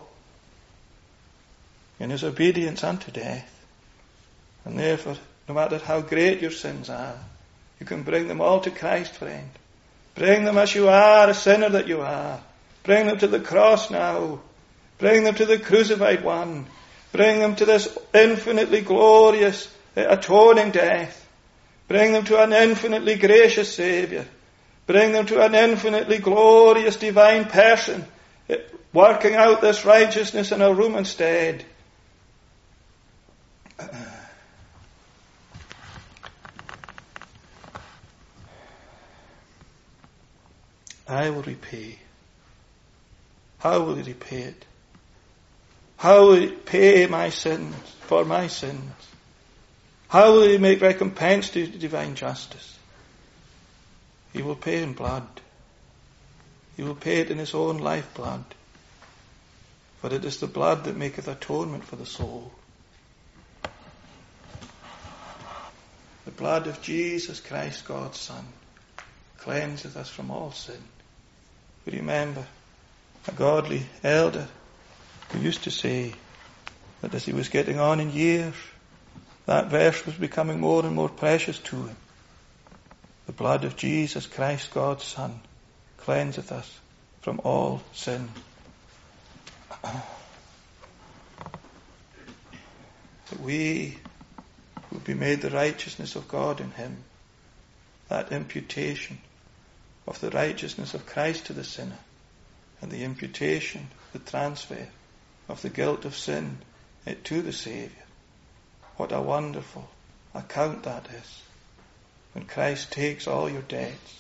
in his obedience unto death. And therefore, no matter how great your sins are, you can bring them all to Christ, friend. Bring them as you are, a sinner that you are. Bring them to the cross now. Bring them to the crucified one. Bring them to this infinitely glorious atoning death. Bring them to an infinitely gracious Saviour. Bring them to an infinitely glorious divine person, working out this righteousness in our room instead. I will repay. How will he repay it? How will he pay my sins for my sins? How will he make recompense to divine justice? He will pay in blood. He will pay it in his own lifeblood. For it is the blood that maketh atonement for the soul. The blood of Jesus Christ, God's Son, cleanseth us from all sin. We remember a godly elder who used to say that as he was getting on in years, that verse was becoming more and more precious to him. The blood of Jesus Christ, God's Son, cleanseth us from all sin. That we will be made the righteousness of God in him. That imputation of the righteousness of Christ to the sinner, and the imputation, the transfer of the guilt of sin to the Saviour. What a wonderful account that is, when Christ takes all your debts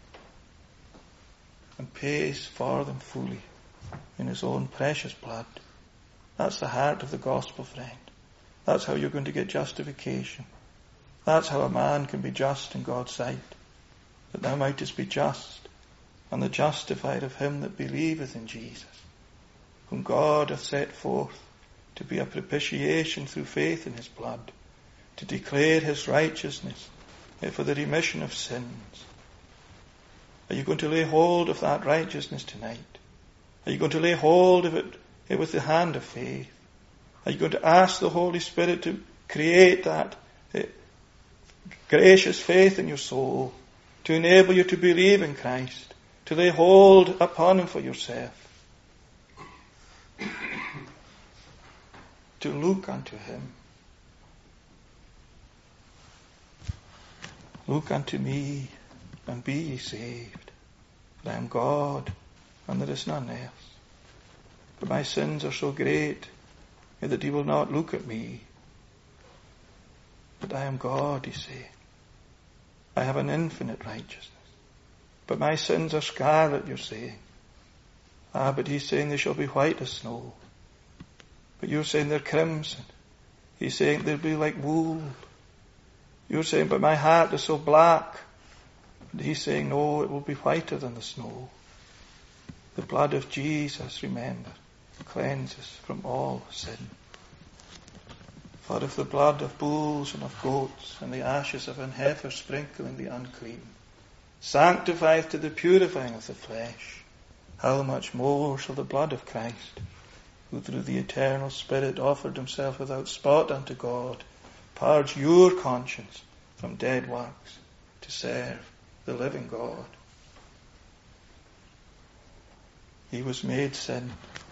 and pays for them fully in his own precious blood. That's the heart of the gospel, friend. That's how you're going to get justification. That's how a man can be just in God's sight, that thou mightest be just, and the justified of him that believeth in Jesus, whom God hath set forth to be a propitiation through faith in his blood, to declare his righteousness for the remission of sins. Are you going to lay hold of that righteousness tonight? Are you going to lay hold of it with the hand of faith? Are you going to ask the Holy Spirit to create that gracious faith in your soul, to enable you to believe in Christ, to lay hold upon him for yourself, to look unto him? Look unto me and be ye saved. For I am God and there is none else. For my sins are so great that he will not look at me. But I am God, he saith. I have an infinite righteousness. But my sins are scarlet, you're saying. But he's saying they shall be white as snow. But you're saying they're crimson. He's saying they'll be like wool. You're saying, but my heart is so black. And he's saying, no, it will be whiter than the snow. The blood of Jesus, remember, cleanses from all sin. For if the blood of bulls and of goats and the ashes of an heifer sprinkling the unclean sanctifieth to the purifying of the flesh, how much more shall the blood of Christ, who through the eternal Spirit offered himself without spot unto God, purge your conscience from dead works to serve the living God. He was made sin,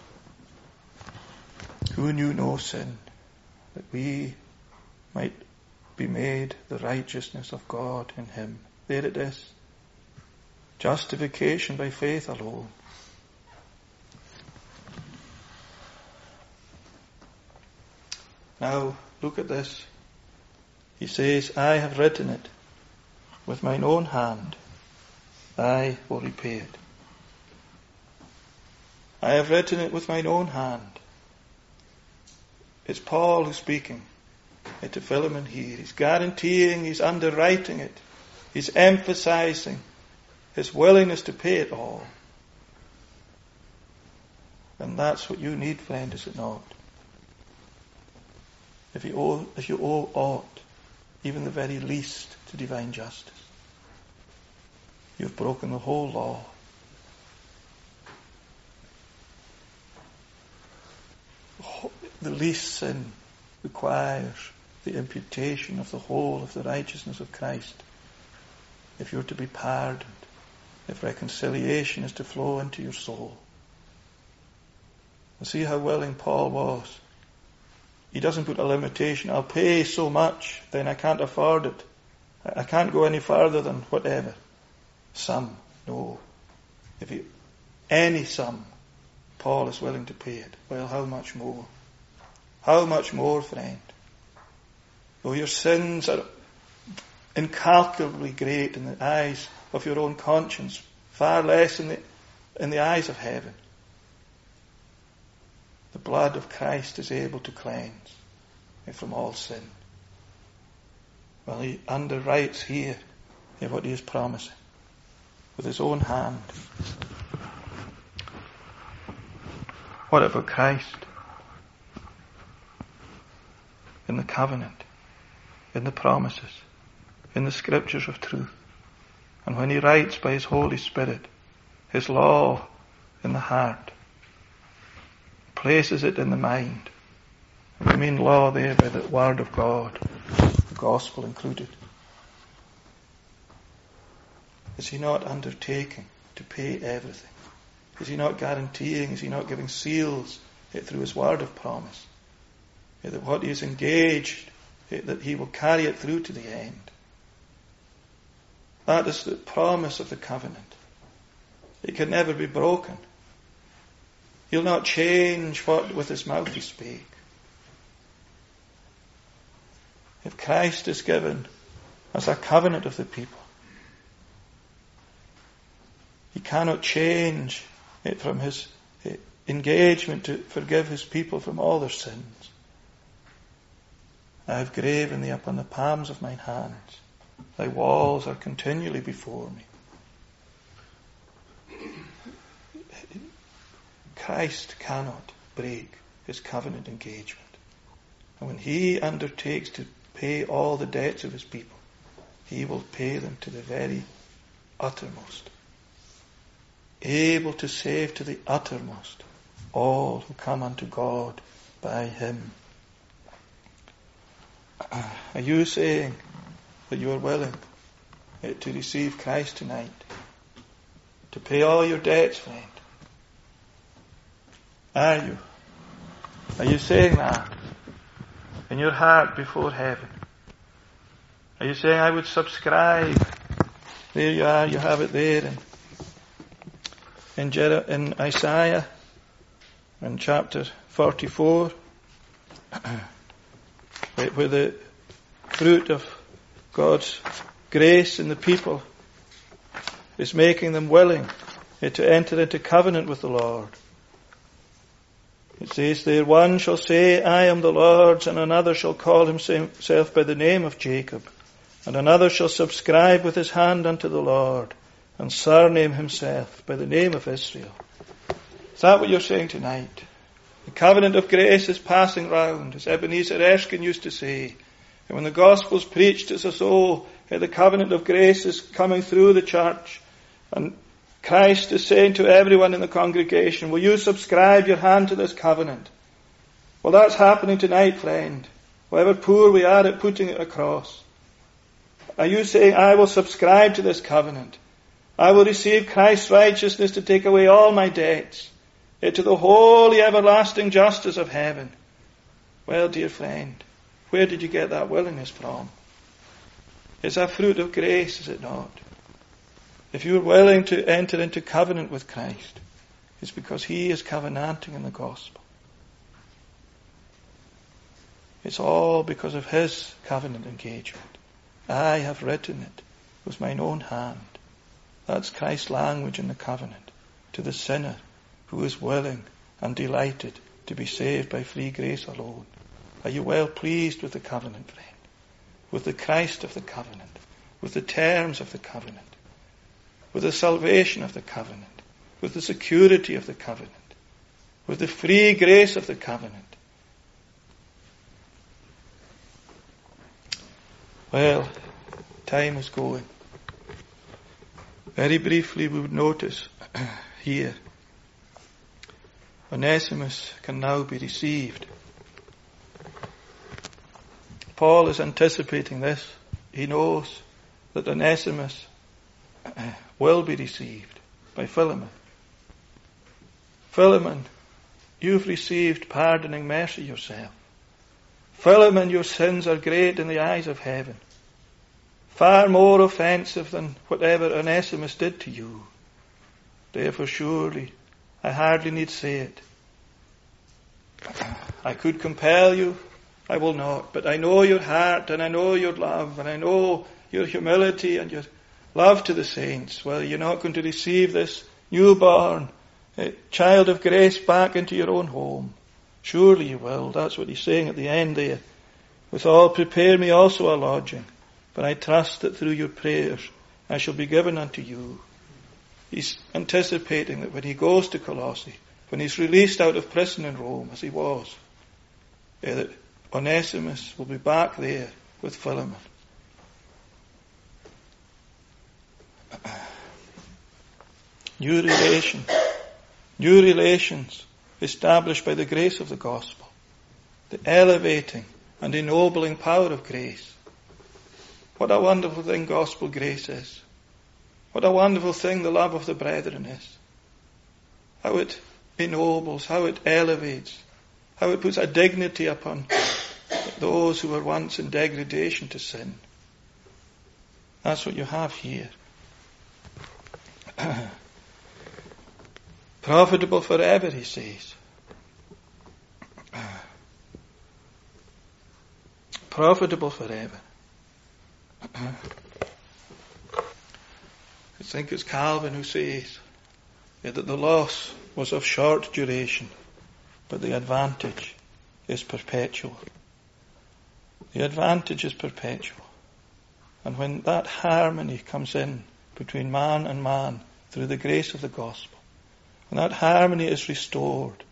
who knew no sin, that we might be made the righteousness of God in him. There it is. Justification by faith alone. Now, look at this. He says, I have written it with mine own hand. I will repay it. I have written it with mine own hand. It's Paul who's speaking to Philemon here. He's guaranteeing, he's underwriting it. He's emphasizing his willingness to pay it all. And that's what you need, friend, is it not? If you owe aught, even the very least, to divine justice, you've broken the whole law. The least sin requires the imputation of the whole of the righteousness of Christ. If you're to be pardoned, if reconciliation is to flow into your soul. And see how willing Paul was. He doesn't put a limitation. I'll pay so much, then I can't afford it. I can't go any further than whatever. Some, no. Any sum, Paul is willing to pay it. Well, how much more? How much more, friend? Though your sins are incalculably great in the eyes of your own conscience, far less in the eyes of heaven, the blood of Christ is able to cleanse from all sin. Well, he underwrites here what he is promising with his own hand. What about Christ? In the covenant, in the promises, in the scriptures of truth. And when he writes by his Holy Spirit, his law in the heart, places it in the mind. And we mean law there by the word of God, the gospel included. Is he not undertaking to pay everything? Is he not guaranteeing, is he not giving seals through his word of promise? That what he is engaged, that he will carry it through to the end. That is the promise of the covenant. It can never be broken. He'll not change what with his mouth he spake. If Christ is given as a covenant of the people, he cannot change it from his engagement to forgive his people from all their sins. I have graven thee upon the palms of mine hands. Thy walls are continually before me. Christ cannot break his covenant engagement. And when he undertakes to pay all the debts of his people, he will pay them to the very uttermost. Able to save to the uttermost all who come unto God by him. Are you saying that you are willing to receive Christ tonight? To pay all your debts, friend? Are you? Are you saying that in your heart before heaven? Are you saying, I would subscribe? There you are, you have it there in Isaiah, in chapter 44, where the fruit of God's grace in the people is making them willing to enter into covenant with the Lord. It says there, one shall say, I am the Lord's, and another shall call himself by the name of Jacob, and another shall subscribe with his hand unto the Lord, and surname himself by the name of Israel. Is that what you're saying tonight? The covenant of grace is passing round, as Ebenezer Erskine used to say. And when the gospel's preached, it's as though the covenant of grace is coming through the church. And Christ is saying to everyone in the congregation, will you subscribe your hand to this covenant? Well, that's happening tonight, friend. However poor we are at putting it across. Are you saying, I will subscribe to this covenant? I will receive Christ's righteousness to take away all my debts, to the holy everlasting justice of heaven. Well, dear friend, where did you get that willingness from? It's a fruit of grace, is it not? If you're willing to enter into covenant with Christ, it's because he is covenanting in the gospel. It's all because of his covenant engagement. I have written it with mine own hand. That's Christ's language in the covenant to the sinner who is willing and delighted to be saved by free grace alone. Are you well pleased with the covenant, friend? With the Christ of the covenant? With the terms of the covenant? With the salvation of the covenant? With the security of the covenant? With the free grace of the covenant? Well, time is going. Very briefly we would notice here, Onesimus can now be received. Paul is anticipating this. He knows that Onesimus will be received by Philemon. Philemon, you've received pardoning mercy yourself. Philemon, your sins are great in the eyes of heaven. Far more offensive than whatever Onesimus did to you. Therefore, surely, I hardly need say it. I could compel you, I will not. But I know your heart, and I know your love, and I know your humility and your love to the saints. Well, you're not going to receive this newborn child of grace back into your own home. Surely you will. That's what he's saying at the end there. Withal, prepare me also a lodging, for I trust that through your prayers I shall be given unto you. He's anticipating that when he goes to Colossae, when he's released out of prison in Rome, as he was, that Onesimus will be back there with Philemon. New relations established by the grace of the gospel, the elevating and ennobling power of grace. What a wonderful thing gospel grace is. What a wonderful thing the love of the brethren is. How it ennobles, how it elevates, how it puts a dignity upon those who were once in degradation to sin. That's what you have here. Profitable forever, he says. Profitable forever. I think it's Calvin who says that the loss was of short duration, but the advantage is perpetual. The advantage is perpetual. And when that harmony comes in between man and man through the grace of the gospel, when that harmony is restored,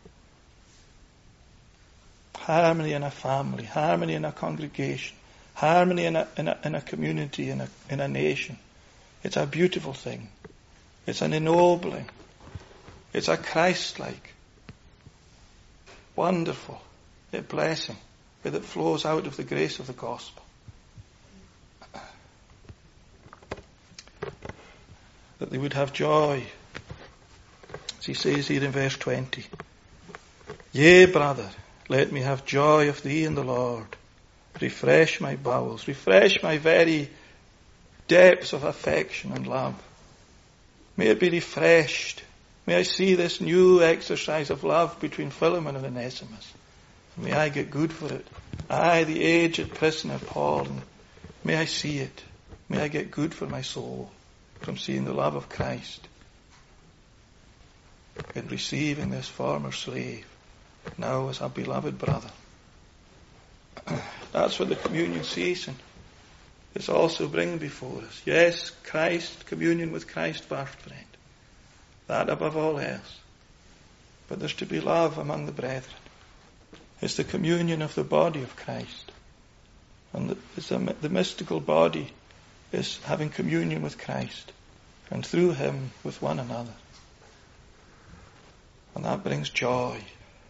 harmony in a family, harmony in a congregation, harmony in a community, in a nation, it's a beautiful thing. It's an ennobling. It's a Christ-like, wonderful blessing that flows out of the grace of the gospel. That they would have joy. As he says here in verse 20, Yea, brother, let me have joy of thee in the Lord. Refresh my bowels, refresh my very depths of affection and love. May it be refreshed. May I see this new exercise of love between Philemon and Onesimus. May I get good for it. I, the aged prisoner Paul, and may I see it. May I get good for my soul from seeing the love of Christ and receiving this former slave now as a beloved brother. That's what the communion season is also bringing before us. Yes, Christ, communion with Christ, first friend. That above all else. But there's to be love among the brethren. It's the communion of the body of Christ. And the mystical body is having communion with Christ. And through him with one another. And that brings joy.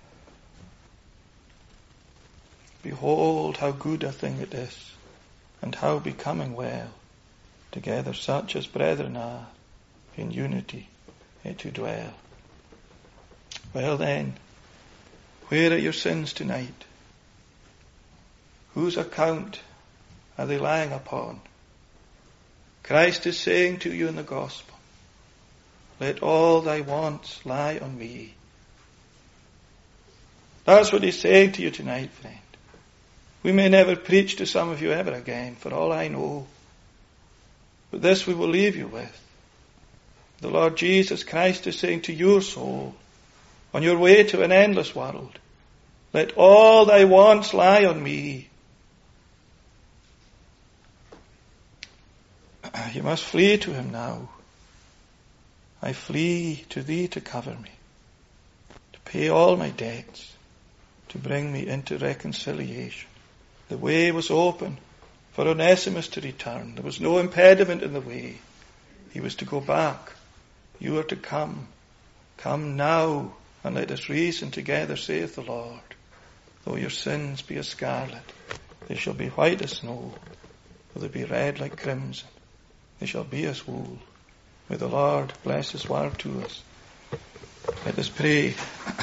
Behold how good a thing it is, and how becoming well, together such as brethren are, in unity to dwell. Well then, where are your sins tonight? Whose account are they lying upon? Christ is saying to you in the gospel, let all thy wants lie on me. That's what he's saying to you tonight, friend. We may never preach to some of you ever again, for all I know. But this we will leave you with. The Lord Jesus Christ is saying to your soul, on your way to an endless world, let all thy wants lie on me. You must flee to him now. I flee to thee to cover me, to pay all my debts, to bring me into reconciliation. The way was open for Onesimus to return. There was no impediment in the way. He was to go back. You are to come. Come now, and let us reason together, saith the Lord. Though your sins be as scarlet, they shall be white as snow. Though they be red like crimson, they shall be as wool. May the Lord bless his word to us. Let us pray.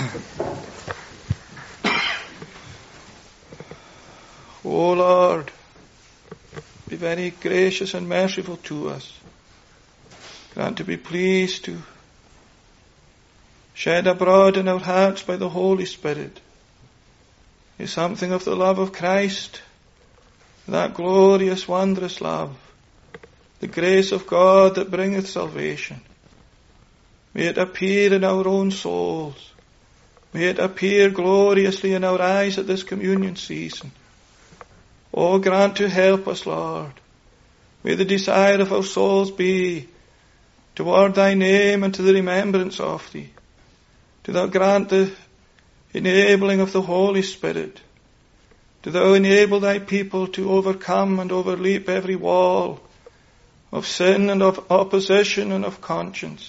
O Lord, be very gracious and merciful to us. Grant to be pleased to shed abroad in our hearts by the Holy Spirit something of the love of Christ, that glorious, wondrous love, the grace of God that bringeth salvation. May it appear in our own souls. May it appear gloriously in our eyes at this communion season. Oh, grant to help us, Lord. May the desire of our souls be toward thy name and to the remembrance of thee. Do thou grant the enabling of the Holy Spirit. Do thou enable thy people to overcome and overleap every wall of sin and of opposition and of conscience.